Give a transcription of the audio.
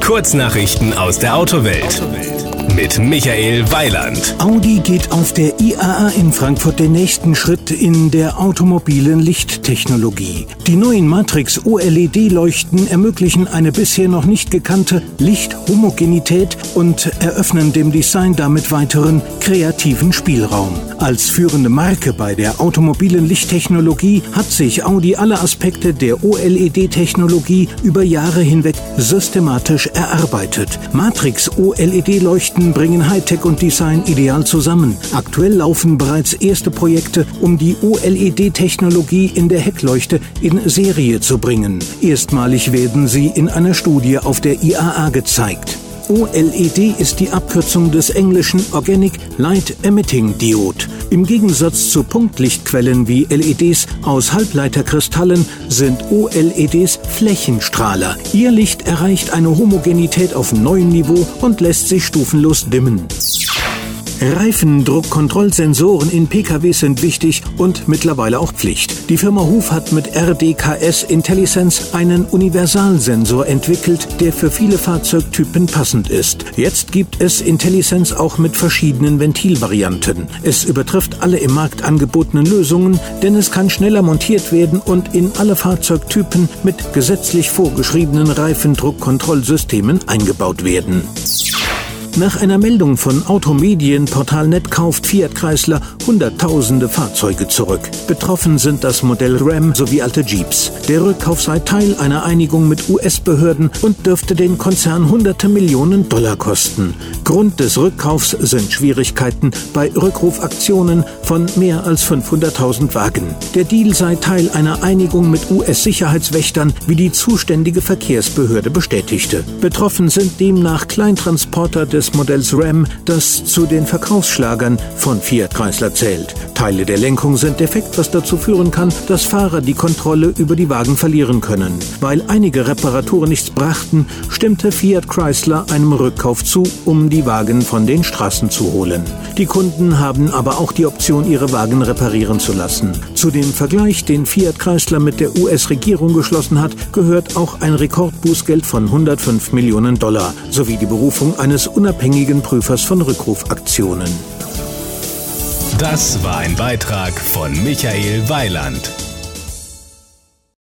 Kurznachrichten aus der Autowelt. Mit Michael Weiland. Audi geht auf der IAA in Frankfurt den nächsten Schritt in der automobilen Lichttechnologie. Die neuen Matrix OLED-Leuchten ermöglichen eine bisher noch nicht gekannte Lichthomogenität und eröffnen dem Design damit weiteren kreativen Spielraum. Als führende Marke bei der automobilen Lichttechnologie hat sich Audi alle Aspekte der OLED-Technologie über Jahre hinweg systematisch erarbeitet. Matrix OLED-Leuchten bringen Hightech und Design ideal zusammen. Aktuell laufen bereits erste Projekte, um die OLED-Technologie in der Heckleuchte in Serie zu bringen. Erstmalig werden sie in einer Studie auf der IAA gezeigt. OLED ist die Abkürzung des englischen Organic Light Emitting Diode. Im Gegensatz zu Punktlichtquellen wie LEDs aus Halbleiterkristallen sind OLEDs Flächenstrahler. Ihr Licht erreicht eine Homogenität auf neuem Niveau und lässt sich stufenlos dimmen. Reifendruckkontrollsensoren in PKWs sind wichtig und mittlerweile auch Pflicht. Die Firma Huf hat mit RDKS Intellisense einen Universalsensor entwickelt, der für viele Fahrzeugtypen passend ist. Jetzt gibt es Intellisense auch mit verschiedenen Ventilvarianten. Es übertrifft alle im Markt angebotenen Lösungen, denn es kann schneller montiert werden und in alle Fahrzeugtypen mit gesetzlich vorgeschriebenen Reifendruckkontrollsystemen eingebaut werden. Nach einer Meldung von Automedienportal Net kauft Fiat Chrysler Hunderttausende Fahrzeuge zurück. Betroffen sind das Modell Ram sowie alte Jeeps. Der Rückkauf sei Teil einer Einigung mit US-Behörden und dürfte den Konzern hunderte Millionen Dollar kosten. Grund des Rückkaufs sind Schwierigkeiten bei Rückrufaktionen von mehr als 500.000 Wagen. Der Deal sei Teil einer Einigung mit US-Sicherheitswächtern, wie die zuständige Verkehrsbehörde bestätigte. Betroffen sind demnach Kleintransporter des Modells Ram, das zu den Verkaufsschlagern von Fiat Chrysler zählt. Teile der Lenkung sind defekt, was dazu führen kann, dass Fahrer die Kontrolle über die Wagen verlieren können. Weil einige Reparaturen nichts brachten, stimmte Fiat Chrysler einem Rückkauf zu, um die Wagen von den Straßen zu holen. Die Kunden haben aber auch die Option, ihre Wagen reparieren zu lassen. Zu dem Vergleich, den Fiat Chrysler mit der US-Regierung geschlossen hat, gehört auch ein Rekordbußgeld von 105 Millionen Dollar sowie die Berufung eines unabhängigen Prüfers von Rückrufaktionen. Das war ein Beitrag von Michael Weiland.